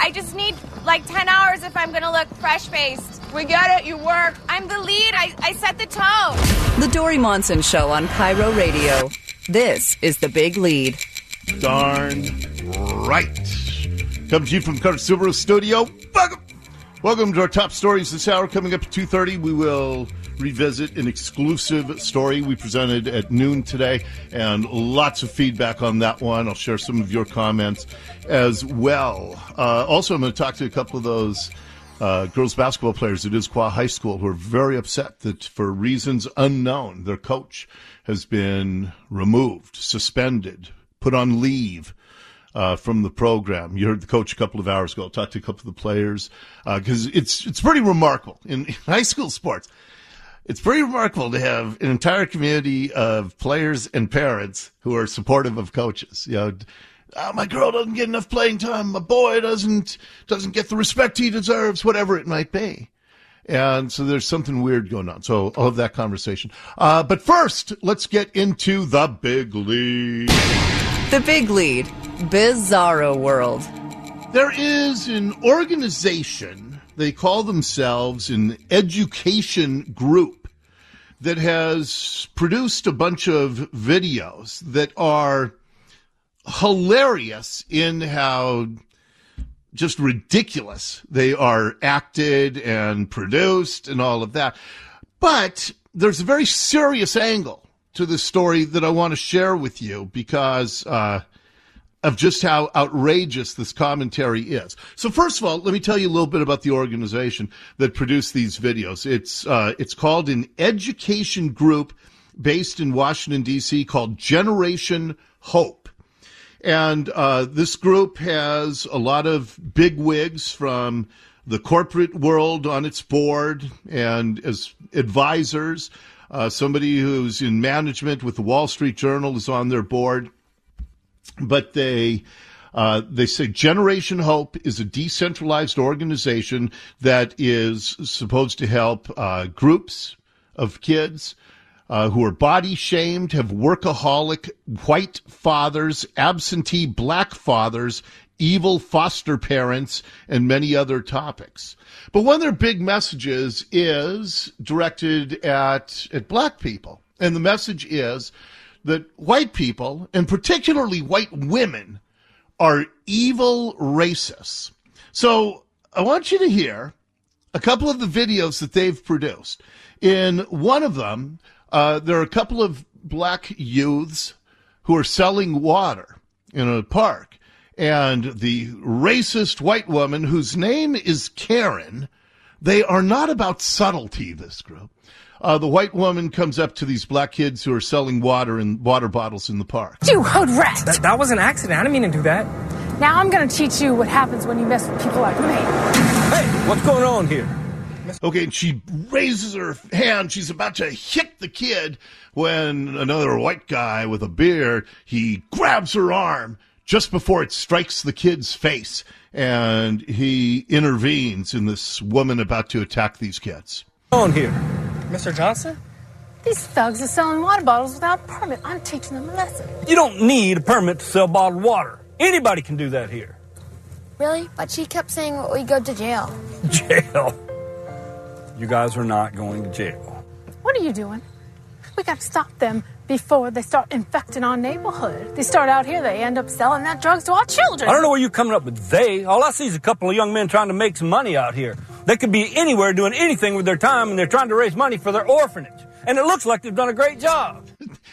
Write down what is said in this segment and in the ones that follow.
I just need like 10 hours if I'm going to look fresh-faced. We get it. You work. I'm the lead. I set the tone. The Dory Monson Show on Cairo Radio. This is The Big Lead. Darn right. Coming to you from Carter Subaru Studio. Welcome to our top stories this hour. Coming up at 2:30, we will revisit an exclusive story we presented at noon today, and lots of feedback on that one. I'll share some of your comments as well. Also, I'm going to talk to a couple of those girls basketball players at Issaquah High School who are very upset that for reasons unknown, their coach has been removed, suspended, put on leave from the program. You heard the coach a couple of hours ago. I'll talk to a couple of the players because it's pretty remarkable in high school sports. It's pretty remarkable to have an entire community of players and parents who are supportive of coaches. You know, my girl doesn't get enough playing time. My boy doesn't get the respect he deserves, whatever it might be. And so there's something weird going on. So I'll have that conversation. But first, let's get into the big lead. The Big Lead. Bizarro World. There is an organization, they call themselves an education group, that has produced a bunch of videos that are hilarious in how just ridiculous they are acted and produced and all of that. But there's a very serious angle to this story that I want to share with you because of just how outrageous this commentary is. So first of all, let me tell you a little bit about the organization that produced these videos. It's called an education group based in Washington, D.C. called Generation Hope. And this group has a lot of bigwigs from the corporate world on its board and as advisors. Somebody who's in management with the Wall Street Journal is on their board. But they say Generation Hope is a decentralized organization that is supposed to help groups of kids who are body shamed, have workaholic white fathers, absentee black fathers, evil foster parents, and many other topics. But one of their big messages is directed at black people. And the message is that white people, and particularly white women, are evil racists. So I want you to hear a couple of the videos that they've produced. In one of them, there are a couple of black youths who are selling water in a park. And the racist white woman, whose name is Karen, they are not about subtlety, this group. The white woman comes up to these black kids who are selling water in water bottles in the park. You hood rat! That was an accident. I didn't mean to do that. Now I'm going to teach you what happens when you mess with people like me. Hey, what's going on here? Okay, and she raises her hand. She's about to hit the kid when another white guy with a beard, he grabs her arm just before it strikes the kid's face, and he intervenes in this woman about to attack these kids. On here. Mr. Johnson? These thugs are selling water bottles without a permit. I'm teaching them a lesson. You don't need a permit to sell bottled water. Anybody can do that here. Really? But she kept saying we go to jail. Jail? You guys are not going to jail. What are you doing? We got to stop them before they start infecting our neighborhood. They start out here, they end up selling that drugs to our children. I don't know where you're coming up with they. All I see is a couple of young men trying to make some money out here. They could be anywhere doing anything with their time, and they're trying to raise money for their orphanage. And it looks like they've done a great job.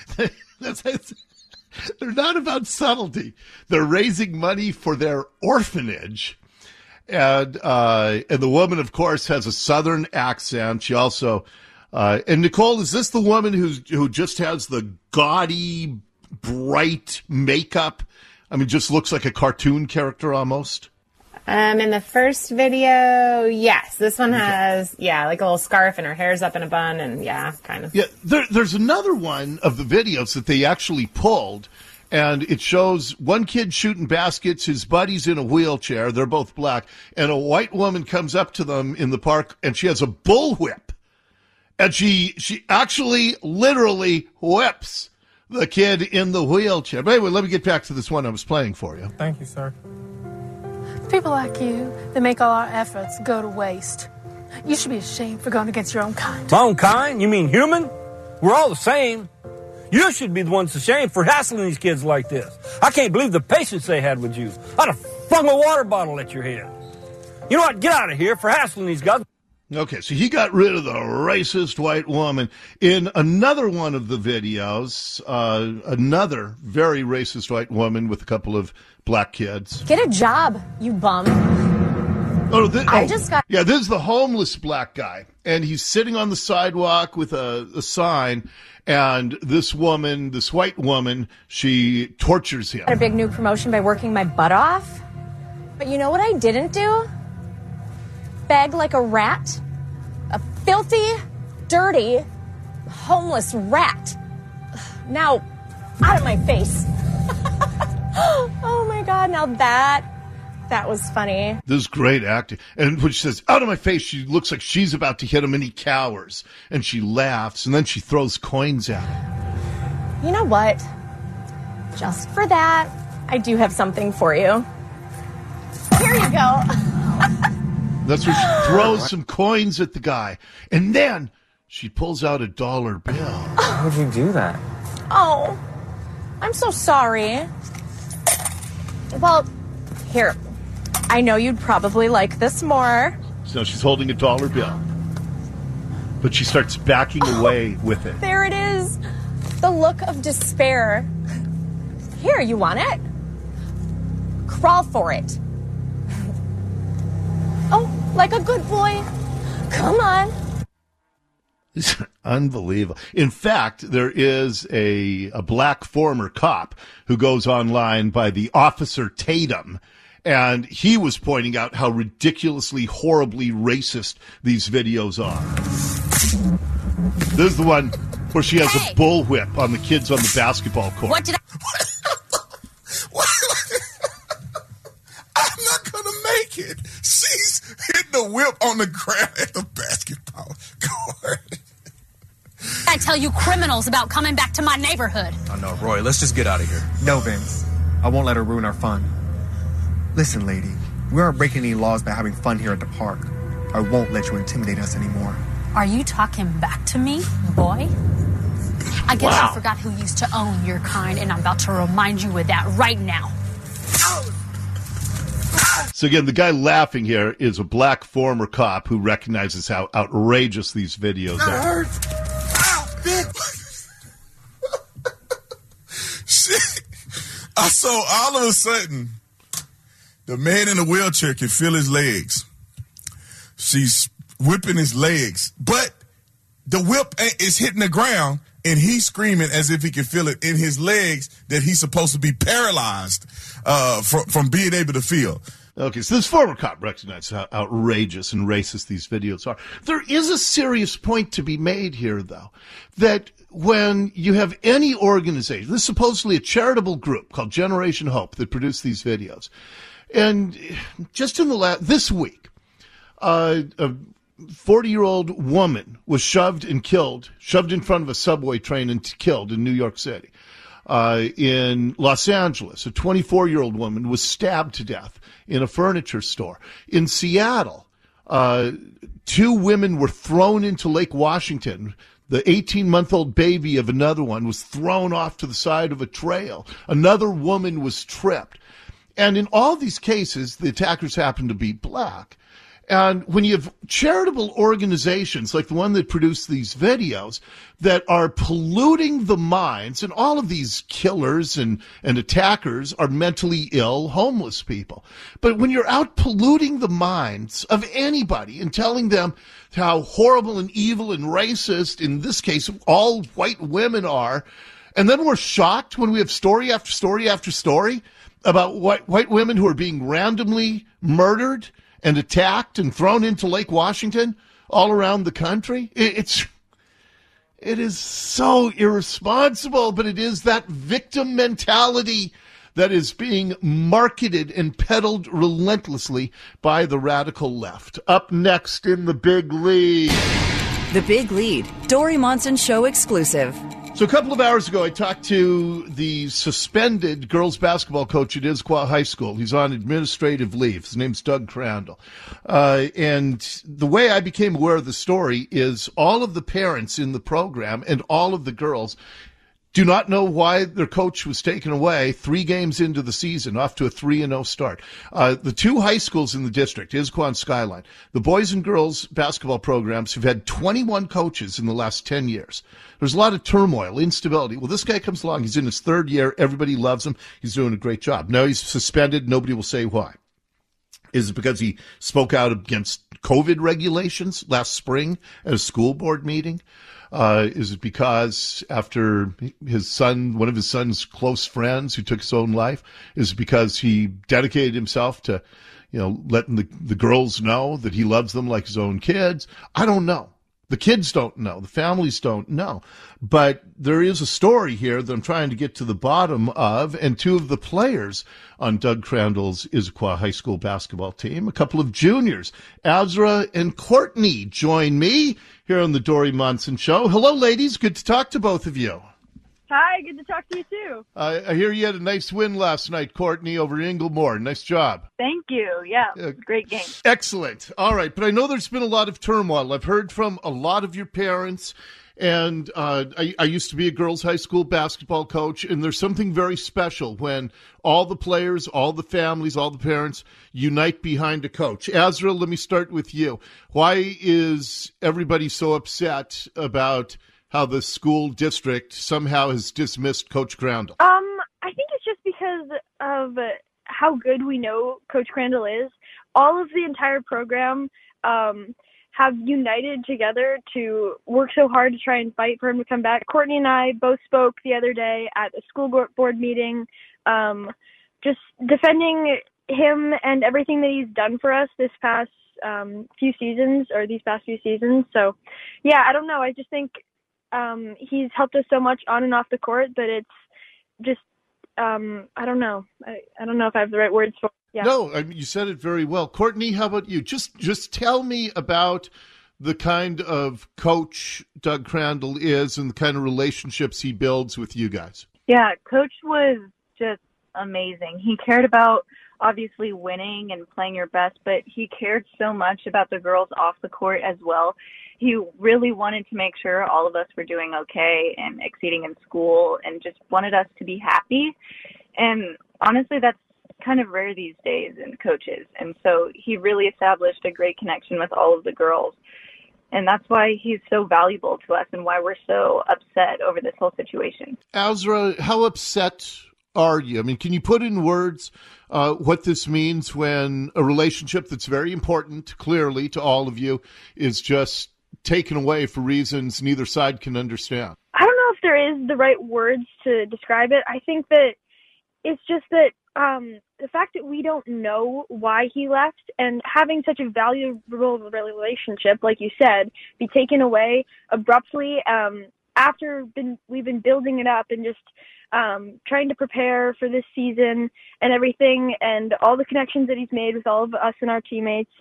They're not about subtlety. They're raising money for their orphanage. And the woman, of course, has a Southern accent. She also, and Nicole, is this the woman who just has the gaudy, bright makeup? I mean, just looks like a cartoon character almost. In the first video, yes. This one has, like a little scarf and her hair's up in a bun and, kind of. Yeah, there's another one of the videos that they actually pulled, and it shows one kid shooting baskets, his buddy's in a wheelchair, they're both black, and a white woman comes up to them in the park, and she has a bullwhip. And she actually literally whips the kid in the wheelchair. But anyway, let me get back to this one I was playing for you. Thank you, sir. People like you that make all our efforts go to waste. You should be ashamed for going against your own kind. My own kind? You mean human? We're all the same. You should be the ones ashamed for hassling these kids like this. I can't believe the patience they had with you. I'd have flung a water bottle at your head. You know what? Get out of here for hassling these guys. Okay, so he got rid of the racist white woman. In another one of the videos, another very racist white woman with a couple of black kids. Get a job, you bum. Yeah, this is the homeless black guy, and he's sitting on the sidewalk with a sign, and this woman, this white woman, she tortures him. Got a big new promotion by working my butt off. But you know what I didn't do? Beg like a rat. A filthy, dirty, homeless rat. Now, out of my face. Oh my God, now that was funny. This is great acting. And when she says, out of my face, she looks like she's about to hit him, and he cowers. And she laughs, and then she throws coins at him. You know what? Just for that, I do have something for you. Here you go. That's where she throws some coins at the guy. And then she pulls out $1 bill. How would you do that? Oh, I'm so sorry. Well, here. I know you'd probably like this more. So she's holding $1 bill. But she starts backing away with it. There it is. The look of despair. Here, you want it? Crawl for it. Oh, like a good boy. Come on. It's unbelievable. In fact, there is a black former cop who goes online by the Officer Tatum, and he was pointing out how ridiculously, horribly racist these videos are. This is the one where she has a bullwhip on the kids on the basketball court. What did I'm not going to make it. She's hitting the whip on the ground at the basketball court. I tell you criminals about coming back to my neighborhood. Oh, no, Roy, let's just get out of here. No, Vince. I won't let her ruin our fun. Listen, lady, we aren't breaking any laws by having fun here at the park. I won't let you intimidate us anymore. Are you talking back to me, boy? I guess you forgot who used to own your kind, and I'm about to remind you of that right now. So again, the guy laughing here is a black former cop who recognizes how outrageous these videos are. Shit. So all of a sudden, the man in the wheelchair can feel his legs. She's whipping his legs, but the whip is hitting the ground, and he's screaming as if he can feel it in his legs that he's supposed to be paralyzed from being able to feel. Okay, so this former cop recognizes how outrageous and racist these videos are. There is a serious point to be made here, though, that when you have any organization, this is supposedly a charitable group called Generation Hope that produced these videos, and just in this week, a 40-year-old woman was shoved in front of a subway train and killed in New York City. In Los Angeles, a 24-year-old woman was stabbed to death in a furniture store. In Seattle, 2 women were thrown into Lake Washington. The 18-month-old baby of another one was thrown off to the side of a trail. Another woman was tripped. And in all these cases, the attackers happened to be black. And when you have charitable organizations like the one that produced these videos that are polluting the minds, and all of these killers and attackers are mentally ill, homeless people. But when you're out polluting the minds of anybody and telling them how horrible and evil and racist, in this case, all white women are, and then we're shocked when we have story after story after story about white women who are being randomly murdered and attacked and thrown into Lake Washington all around the country. It is so irresponsible, but it is that victim mentality that is being marketed and peddled relentlessly by the radical left. Up next in The Big Lead. The Big Lead, Dori Monson Show exclusive. So a couple of hours ago, I talked to the suspended girls basketball coach at Issaquah High School. He's on administrative leave. His name's Doug Crandall. And the way I became aware of the story is all of the parents in the program and all of the girls do not know why their coach was taken away 3 games into the season, off to a 3-0 start. The 2 high schools in the district, Issaquah and Skyline, the boys and girls basketball programs have had 21 coaches in the last 10 years. There's a lot of turmoil, instability. Well, this guy comes along. He's in his 3rd year. Everybody loves him. He's doing a great job. Now he's suspended. Nobody will say why. Is it because he spoke out against COVID regulations last spring at a school board meeting? Is it because after his son, one of his son's close friends who took his own life, is it because he dedicated himself to, letting the girls know that he loves them like his own kids? I don't know. The kids don't know. The families don't know. But there is a story here that I'm trying to get to the bottom of, and 2 of the players on Doug Crandall's Issaquah High School basketball team, a couple of juniors, Azra and Courtney, join me here on the Dory Monson Show. Hello, ladies. Good to talk to both of you. Hi, good to talk to you, too. I hear you had a nice win last night, Courtney, over Inglemore. Nice job. Thank you. Yeah, great game. Excellent. All right, but I know there's been a lot of turmoil. I've heard from a lot of your parents, and I used to be a girls' high school basketball coach, and there's something very special when all the players, all the families, all the parents unite behind a coach. Azra, let me start with you. Why is everybody so upset about how the school district somehow has dismissed Coach Crandall? I think it's just because of how good we know Coach Crandall is. All of the entire program have united together to work so hard to try and fight for him to come back. Courtney and I both spoke the other day at a school board meeting, just defending him and everything that he's done for us this past few seasons. So, yeah, I don't know. I just think he's helped us so much on and off the court that it's just, I don't know. I don't know if I have the right words for it. Yeah. No, I mean, you said it very well. Courtney, how about you? Just tell me about the kind of coach Doug Crandall is and the kind of relationships he builds with you guys. Yeah, Coach was just amazing. He cared about obviously winning and playing your best, but he cared so much about the girls off the court as well. He really wanted to make sure all of us were doing okay and exceeding in school and just wanted us to be happy. And honestly, that's kind of rare these days in coaches. And so he really established a great connection with all of the girls. And that's why he's so valuable to us and why we're so upset over this whole situation. Azra, how upset are you? I mean, can you put in words what this means when a relationship that's very important, clearly, to all of you is just taken away for reasons neither side can understand? I don't know if there is the right words to describe it. I think that it's just that the fact that we don't know why he left and having such a valuable relationship, like you said, be taken away abruptly after we've been building it up and just trying to prepare for this season and everything and all the connections that he's made with all of us and our teammates.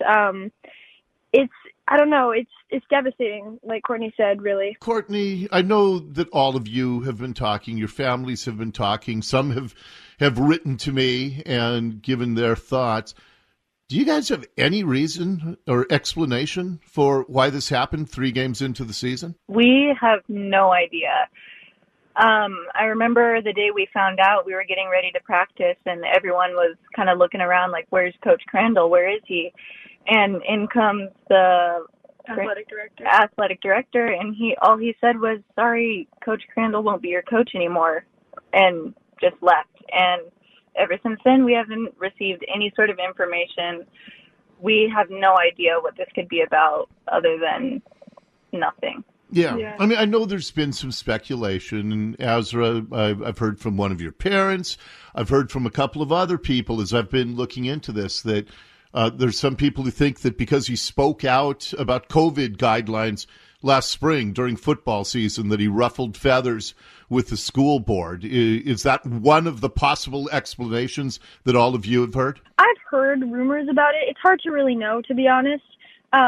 I don't know. It's devastating, like Courtney said, really. Courtney, I know that all of you have been talking. Your families have been talking. Some have written to me and given their thoughts. Do you guys have any reason or explanation for why this happened 3 games into the season? We have no idea. I remember the day we found out, we were getting ready to practice and everyone was kind of looking around like, where's Coach Crandall? Where is he? And in comes the athletic director, and all he said was, sorry, Coach Crandall won't be your coach anymore, and just left. And ever since then, we haven't received any sort of information. We have no idea what this could be about other than nothing. Yeah. I mean, I know there's been some speculation, and Azra, I've heard from one of your parents. I've heard from a couple of other people as I've been looking into this that there's some people who think that because he spoke out about COVID guidelines last spring during football season that he ruffled feathers with the school board. Is that one of the possible explanations that all of you have heard? I've heard rumors about it. It's hard to really know, to be honest.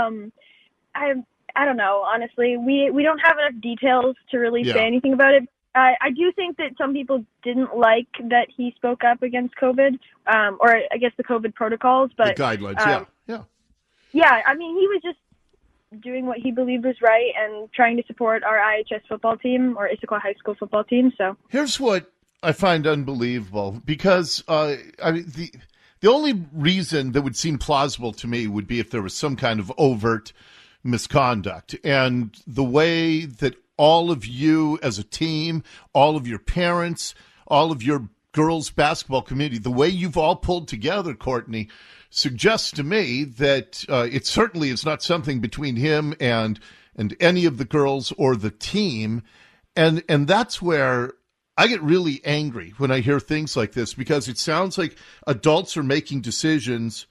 I don't know, honestly. We don't have enough details to really say anything about it. I do think that some people didn't like that he spoke up against COVID, or I guess the COVID protocols, but the guidelines. Yeah. I mean, he was just doing what he believed was right and trying to support our IHS football team or Issaquah High School football team. So here's what I find unbelievable, because I mean the only reason that would seem plausible to me would be if there was some kind of overt misconduct, and the way that all of you as a team, all of your parents, all of your girls basketball community, the way you've all pulled together, Courtney, suggests to me that it certainly is not something between him and any of the girls or the team. And that's where I get really angry when I hear things like this, because it sounds like adults are making decisions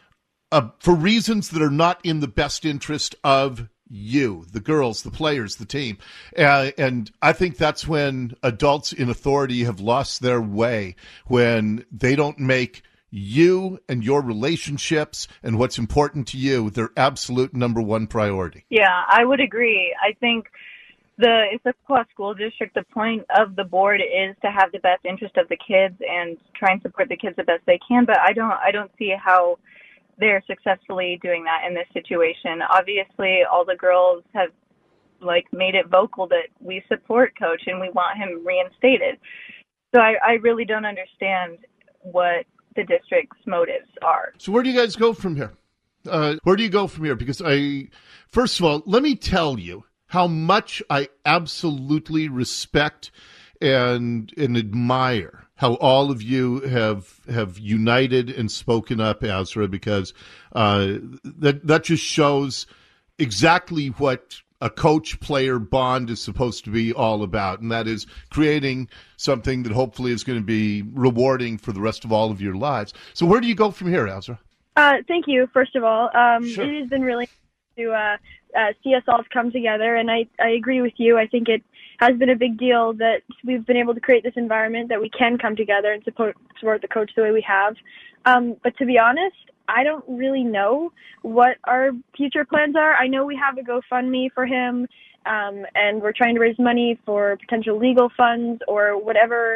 for reasons that are not in the best interest of you, the girls, the players, the team. And I think that's when adults in authority have lost their way, when they don't make you and your relationships and what's important to you their absolute number one priority. Yeah, I would agree. I think the Issaquah School District, the point of the board is to have the best interest of the kids and try and support the kids the best they can, but I don't see how they're successfully doing that in this situation. Obviously, all the girls have made it vocal that we support Coach and we want him reinstated. So I really don't understand what the district's motives are. So where do you guys go from here? Because first of all, let me tell you how much I absolutely respect and admire how all of you have united and spoken up, Azra, because that just shows exactly what a coach-player bond is supposed to be all about, and that is creating something that hopefully is going to be rewarding for the rest of all of your lives. So where do you go from here, Azra? Thank you, first of all. Sure. It has been really to see us all come together, and I agree with you. I think it has been a big deal that we've been able to create this environment that we can come together and support the coach the way we have. But to be honest, I don't really know what our future plans are. I know we have a GoFundMe for him, and we're trying to raise money for potential legal funds or whatever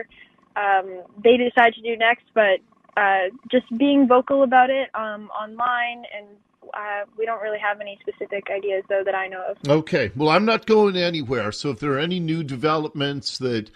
they decide to do next. But just being vocal about it online, and we don't really have any specific ideas, though, that I know of. Okay. Well, I'm not going anywhere. So if there are any new developments that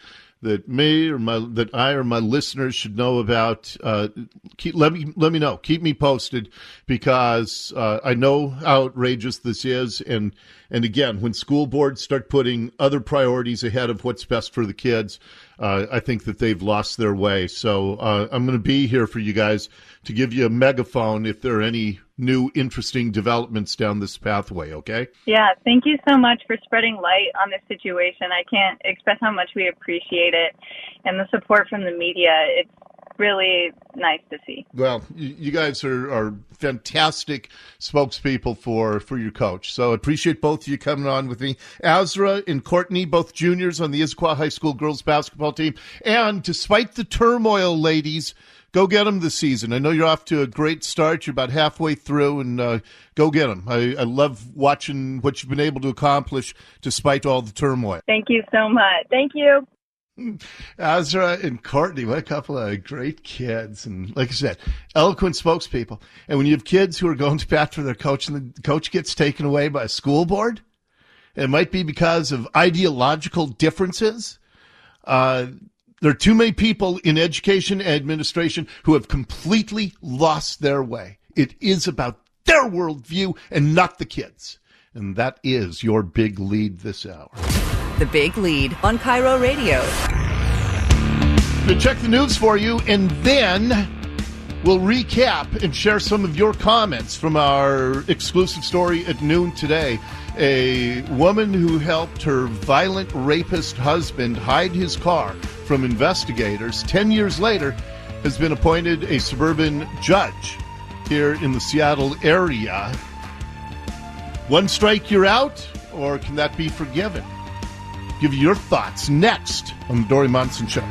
I or my listeners should know about, let me know. Keep me posted, because I know how outrageous this is. And again, when school boards start putting other priorities ahead of what's best for the kids, I think that they've lost their way. So I'm going to be here for you guys to give you a megaphone if there are any new interesting developments down this pathway, okay? Yeah, thank you so much for spreading light on this situation. I can't express how much we appreciate it, and the support from the media. It's really nice to see. Well, you guys are fantastic spokespeople for your coach. So I appreciate both of you coming on with me. Azra and Courtney, both juniors on the Issaquah High School girls basketball team. And despite the turmoil, ladies, go get them this season. I know you're off to a great start. You're about halfway through, and go get them. I love watching what you've been able to accomplish despite all the turmoil. Thank you so much. Thank you. Azra and Courtney, what a couple of great kids. And like I said, eloquent spokespeople. And when you have kids who are going to bat for their coach and the coach gets taken away by a school board, it might be because of ideological differences. There are too many people in education and administration who have completely lost their way. It is about their worldview and not the kids. And that is your big lead this hour. The Big Lead on Cairo Radio. We'll check the news for you, and then we'll recap and share some of your comments from our exclusive story at noon today. A woman who helped her violent rapist husband hide his car from investigators 10 years later has been appointed a suburban judge here in the Seattle area. One strike, you're out, or can that be forgiven? Give you your thoughts next on the Dori Monson Show.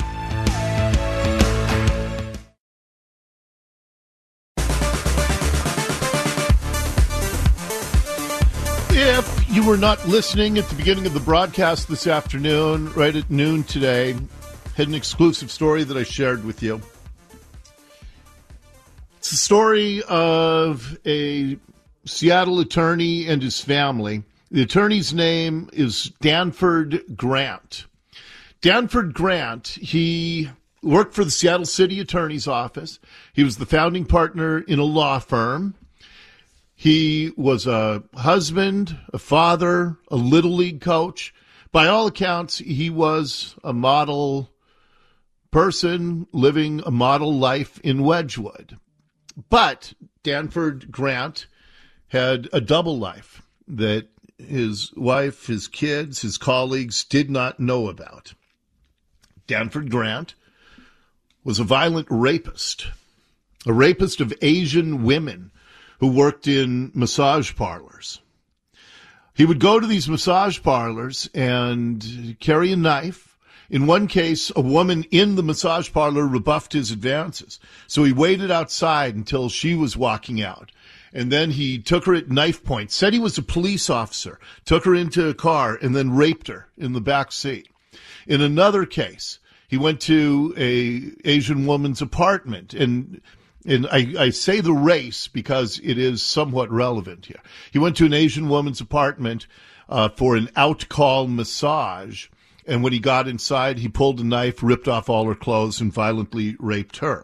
If you were not listening at the beginning of the broadcast this afternoon, right at noon today, had an exclusive story that I shared with you. It's the story of a Seattle attorney and his family. The attorney's name is Danford Grant. Danford Grant, he worked for the Seattle City Attorney's Office. He was the founding partner in a law firm. He was a husband, a father, a Little League coach. By all accounts, he was a model person living a model life in Wedgwood. But Danford Grant had a double life that his wife, his kids, his colleagues did not know about. Danford Grant was a violent rapist, a rapist of Asian women who worked in massage parlors. He would go to these massage parlors and carry a knife. In one case, a woman in the massage parlor rebuffed his advances. So he waited outside until she was walking out. And then he took her at knife point, said he was a police officer, took her into a car, and then raped her in the back seat. In another case, he went to a Asian woman's apartment, and I say the race because it is somewhat relevant here. He went to an Asian woman's apartment for an out-call massage, and when he got inside, he pulled a knife, ripped off all her clothes, and violently raped her.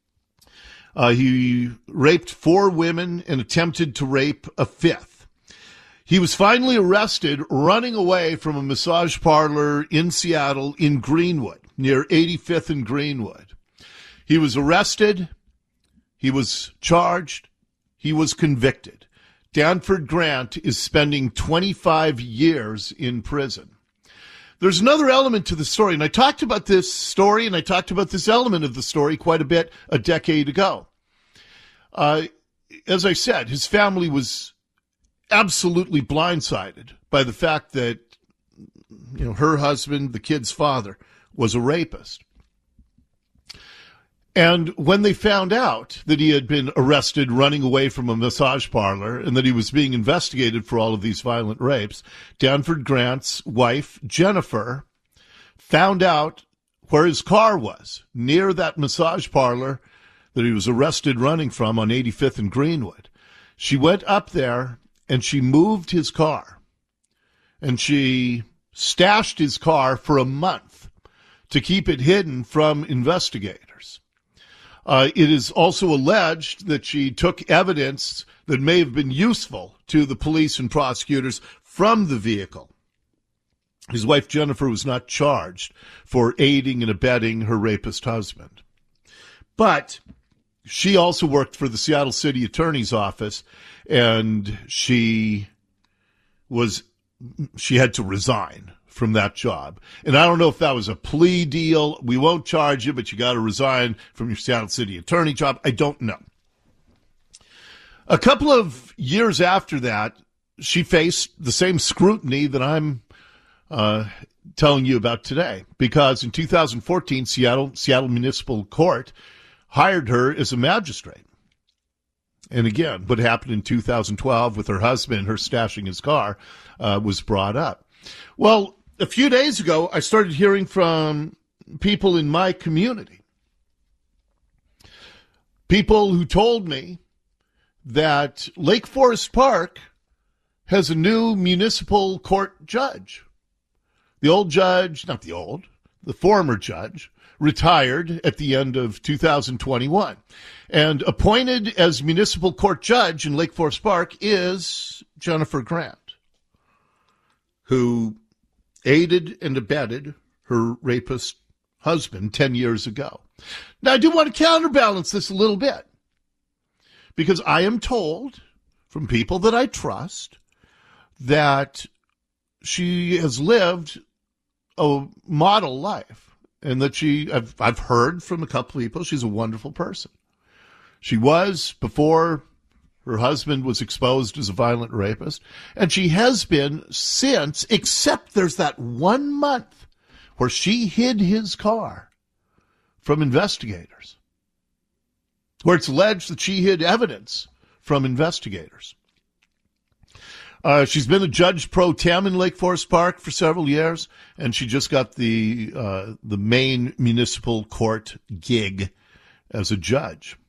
He raped 4 women and attempted to rape a 5th. He was finally arrested running away from a massage parlor in Seattle in Greenwood, near 85th and Greenwood. He was arrested. He was charged. He was convicted. Danford Grant is spending 25 years in prison. There's another element to the story, and I talked about this story and I talked about this element of the story quite a bit a decade ago. As I said, his family was absolutely blindsided by the fact that, her husband, the kid's father, was a rapist. And when they found out that he had been arrested running away from a massage parlor and that he was being investigated for all of these violent rapes, Danford Grant's wife, Jennifer, found out where his car was, near that massage parlor that he was arrested running from on 85th and Greenwood. She went up there and she moved his car. And she stashed his car for a month to keep it hidden from investigators. It is also alleged that she took evidence that may have been useful to the police and prosecutors from the vehicle. His wife, Jennifer, was not charged for aiding and abetting her rapist husband. But she also worked for the Seattle City Attorney's Office, and she had to resign from that job. And I don't know if that was a plea deal. We won't charge you, but you got to resign from your Seattle City Attorney job. I don't know. A couple of years after that, she faced the same scrutiny that I'm telling you about today, because in 2014, Seattle Municipal Court hired her as a magistrate. And again, what happened in 2012 with her husband, her stashing his car, was brought up. Well, a few days ago, I started hearing from people in my community. People who told me that Lake Forest Park has a new municipal court judge. The former judge, retired at the end of 2021. And appointed as municipal court judge in Lake Forest Park is Jennifer Grant, who aided and abetted her rapist husband 10 years ago. Now, I do want to counterbalance this a little bit, because I am told from people that I trust that she has lived a model life, and that I've heard from a couple people, she's a wonderful person. She was before her husband was exposed as a violent rapist, and she has been since, except there's that 1 month where she hid his car from investigators, where it's alleged that she hid evidence from investigators. She's been a judge pro tem in Lake Forest Park for several years, and she just got the Maine Municipal Court gig as a judge.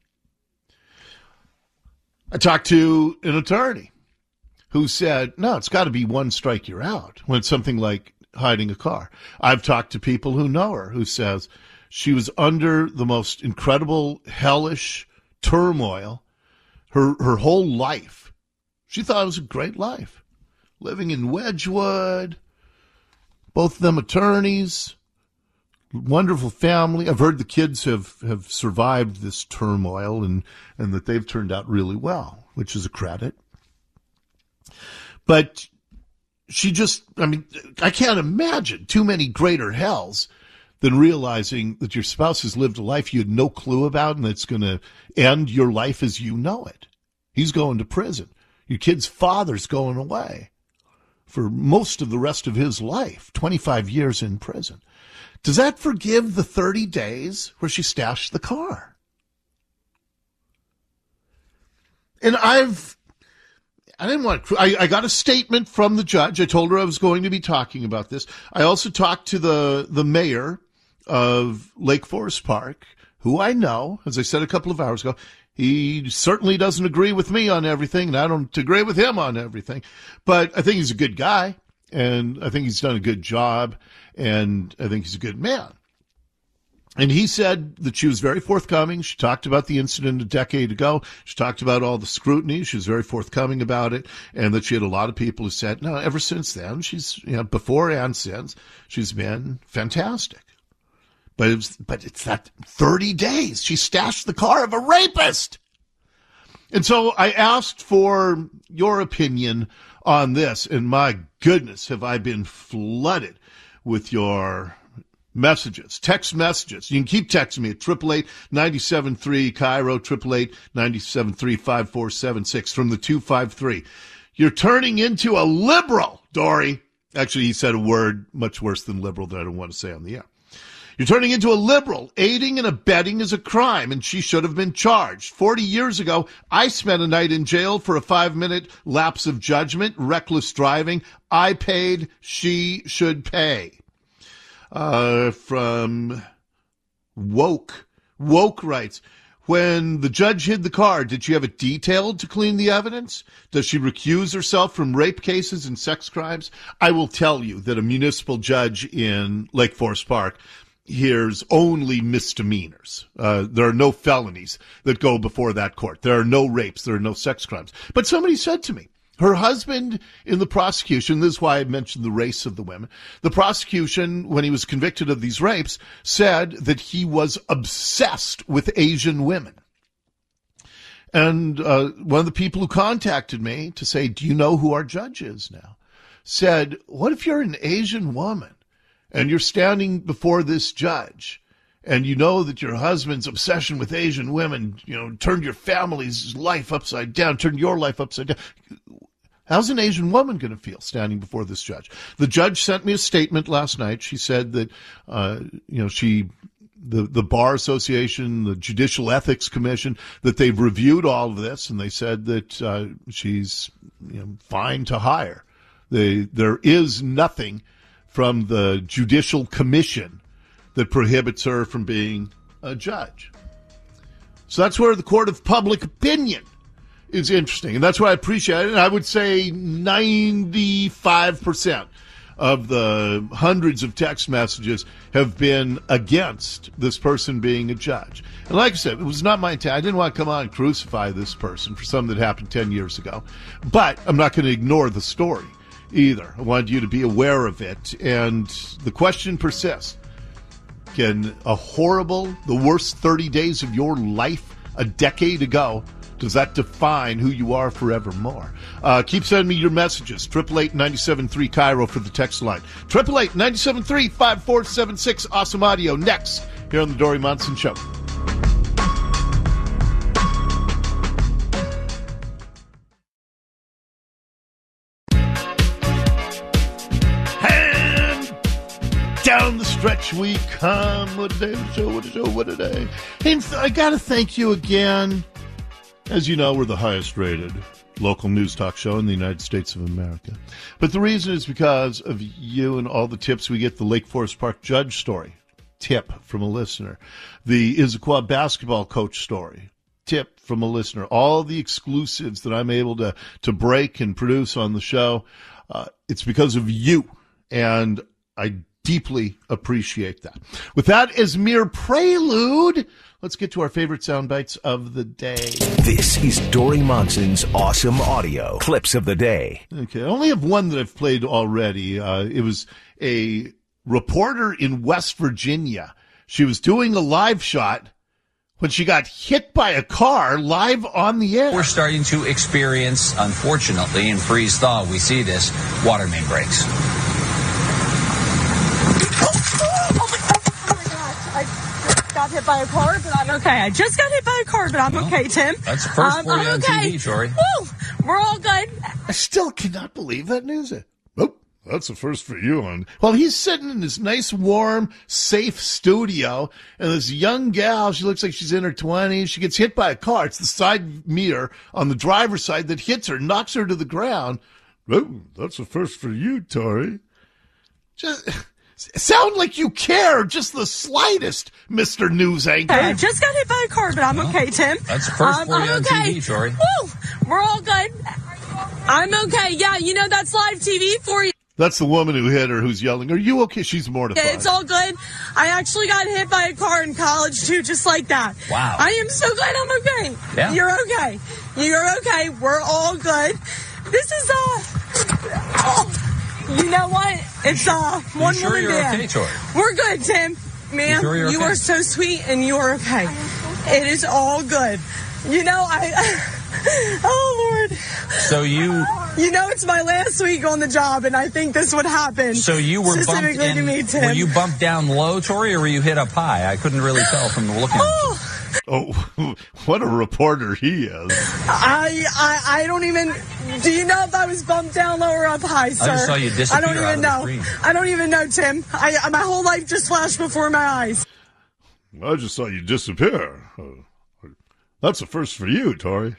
I talked to an attorney who said, no, it's got to be one strike, you're out when it's something like hiding a car. I've talked to people who know her who says she was under the most incredible, hellish turmoil her whole life. She thought it was a great life. Living in Wedgwood, both of them attorneys, wonderful family. I've heard the kids have survived this turmoil and that they've turned out really well, which is a credit. But she just, I can't imagine too many greater hells than realizing that your spouse has lived a life you had no clue about and that's going to end your life as you know it. He's going to prison. Your kid's father's going away for most of the rest of his life, 25 years in prison. Does that forgive the 30 days where she stashed the car? And I got a statement from the judge. I told her I was going to be talking about this. I also talked to the mayor of Lake Forest Park, who I know, as I said a couple of hours ago. He certainly doesn't agree with me on everything, and I don't agree with him on everything. But I think he's a good guy, and I think he's done a good job, and I think he's a good man. And he said that she was very forthcoming. She talked about the incident a decade ago. She talked about all the scrutiny. She was very forthcoming about it, and that she had a lot of people who said, no, ever since then, she's, before and since, she's been fantastic. But it's that 30 days. She stashed the car of a rapist. And so I asked for your opinion on this, and my goodness, have I been flooded with your messages, text messages. You can keep texting me at 888-973-KIRO, 888-973-5476 from the 253. You're turning into a liberal, Dory. Actually, he said a word much worse than liberal that I don't want to say on the air. You're turning into a liberal. Aiding and abetting is a crime, and she should have been charged. 40 years ago, I spent a night in jail for a 5-minute lapse of judgment, reckless driving. I paid, she should pay. From Woke writes, when the judge hid the car, did she have it detailed to clean the evidence? Does she recuse herself from rape cases and sex crimes? I will tell you that a municipal judge in Lake Forest Park hears only misdemeanors. There are no felonies that go before that court. There are no rapes. There are no sex crimes. But somebody said to me, her husband in the prosecution, this is why I mentioned the race of the women, the prosecution, when he was convicted of these rapes, said that he was obsessed with Asian women. And one of the people who contacted me to say, do you know who our judge is now, said, what if you're an Asian woman and you're standing before this judge and you know that your husband's obsession with Asian women, turned your family's life upside down, turned your life upside down. How's an Asian woman going to feel standing before this judge? The judge sent me a statement last night. She said that, the Bar Association, the Judicial Ethics Commission, that they've reviewed all of this, and they said that she's fine to hire. There is nothing from the Judicial Commission that prohibits her from being a judge. So that's where the court of public opinion is interesting, and that's what I appreciate it. And I would say 95% of the hundreds of text messages have been against this person being a judge. And like I said, it was not my intent. I didn't want to come on and crucify this person for something that happened 10 years ago. But I'm not going to ignore the story either. I wanted you to be aware of it. And the question persists. Can the worst 30 days of your life a decade ago, does that define who you are forevermore? Keep sending me your messages. 888-973-KIRO for the text line. 888-973-5476. Awesome audio next here on the Dory Monson Show. And down the stretch we come. What a day, what a day. Hey, I got to thank you again. As you know, we're the highest rated local news talk show in the United States of America. But the reason is because of you and all the tips we get. The Lake Forest Park judge story, tip from a listener. The Issaquah basketball coach story, tip from a listener. All the exclusives that I'm able to break and produce on the show, it's because of you, and I deeply appreciate that. With that as mere prelude, let's get to our favorite sound bites of the day. This is Dori Monson's Awesome Audio Clips of the Day. Okay, I only have one that I've played already. It was a reporter in West Virginia. She was doing a live shot when she got hit by a car live on the air. We're starting to experience, unfortunately, in freeze-thaw, we see this, water main breaks. Got hit by a car, but I'm okay. I just got hit by a car, but I'm okay, Tim. That's the first for you on TV, Tori. Woo! We're all good. I still cannot believe that news. Oh, that's the first for you on. Well, he's sitting in this nice, warm, safe studio, and this young gal, she looks like she's in her 20s. She gets hit by a car. It's the side mirror on the driver's side that hits her, knocks her to the ground. Oh, that's the first for you, Tori. Just sound like you care just the slightest, Mr. News Anchor. Hey, I just got hit by a car, but I'm okay, Tim. That's the first for you on TV, Tori. Woo! We're all good. I'm okay. Yeah, you know, that's live TV for you. That's the woman who hit her who's yelling, "Are you okay?" She's mortified. Yeah, it's all good. I actually got hit by a car in college, too, just like that. Wow. I am so glad I'm okay. Yeah. You're okay. You're okay. We're all good. This is, you know what? It's, one sure woman you're band. okay, Tori? We're good, Tim. Man, sure you're you okay? are so sweet and you are okay. It is all good. You know, oh, Lord. So you know, it's my last week on the job, and I think this would happen. So you were bumped specifically to me, Tim. Were you bumped down low, Tori, or were you hit up high? I couldn't really tell from the looking. Oh, what a reporter he is. I don't even, do you know if I was bumped down low or up high, sir? I just saw you disappear I don't even out of know. the screen. I don't even know, Tim. My whole life just flashed before my eyes. I just saw you disappear. That's a first for you, Tori.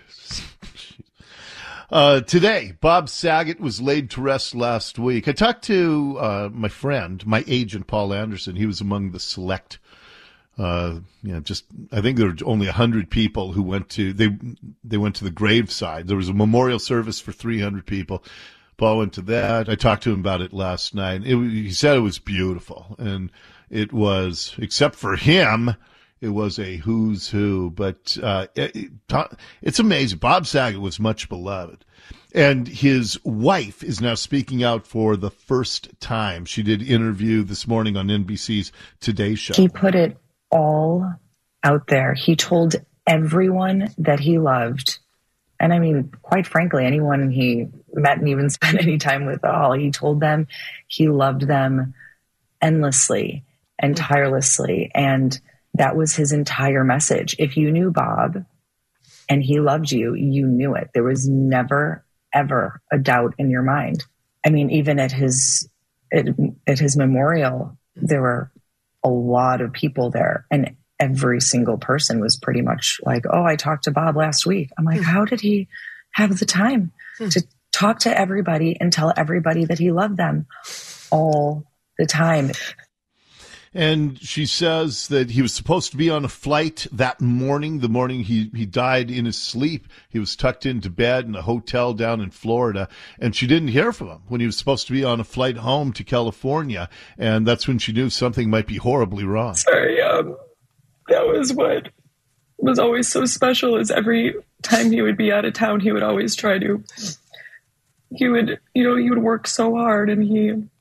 Today, Bob Saget was laid to rest last week. I talked to my friend, my agent, Paul Anderson. He was among the select. I think there were only 100 people who went to they went to the graveside. There was a memorial service for 300 people. Paul went to that. I talked to him about it last night. He said it was beautiful, and it was, except for him, it was a who's who. But it's amazing. Bob Saget was much beloved. And his wife is now speaking out for the first time. She did an interview this morning on NBC's Today Show. He put it all out there. He told everyone that he loved. And I mean, quite frankly, anyone he met and even spent any time with at all, he told them he loved them endlessly and tirelessly. And that was his entire message. If you knew Bob and he loved you, you knew it. There was never, ever a doubt in your mind. I mean, even at his memorial, there were a lot of people there, and every single person was pretty much like, "Oh, I talked to Bob last week." I'm like, how did he have the time to talk to everybody and tell everybody that he loved them all the time? And she says that he was supposed to be on a flight that morning, the morning he died in his sleep. He was tucked into bed in a hotel down in Florida, and she didn't hear from him when he was supposed to be on a flight home to California. And that's when she knew something might be horribly wrong. Sorry, that was what was always so special, is every time he would be out of town, he would always try to, he would work so hard, and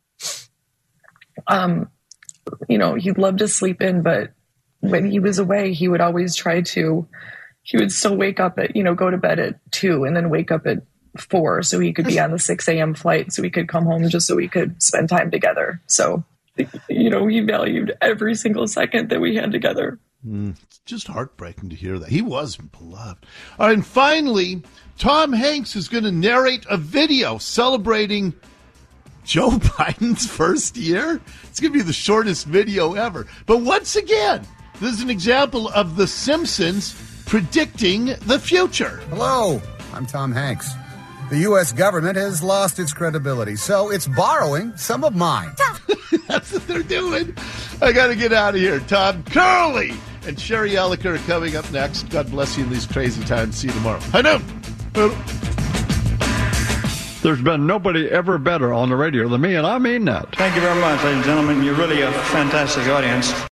he'd love to sleep in, but when he was away, he would always he would still wake up at, go to bed at 2 and then wake up at 4 so he could be on the 6 a.m. flight so he could come home just so we could spend time together. So, he valued every single second that we had together. It's just heartbreaking to hear that. He was beloved. All right, and finally, Tom Hanks is going to narrate a video celebrating Joe Biden's first year. It's going to be the shortest video ever. But once again, this is an example of The Simpsons predicting the future. Hello, I'm Tom Hanks. The U.S. government has lost its credibility, so it's borrowing some of mine. That's what they're doing. I got to get out of here. Tom Curley and Sherry Elliker are coming up next. God bless you in these crazy times. See you tomorrow. I know. There's been nobody ever better on the radio than me, and I mean that. Thank you very much, ladies and gentlemen. You're really a fantastic audience.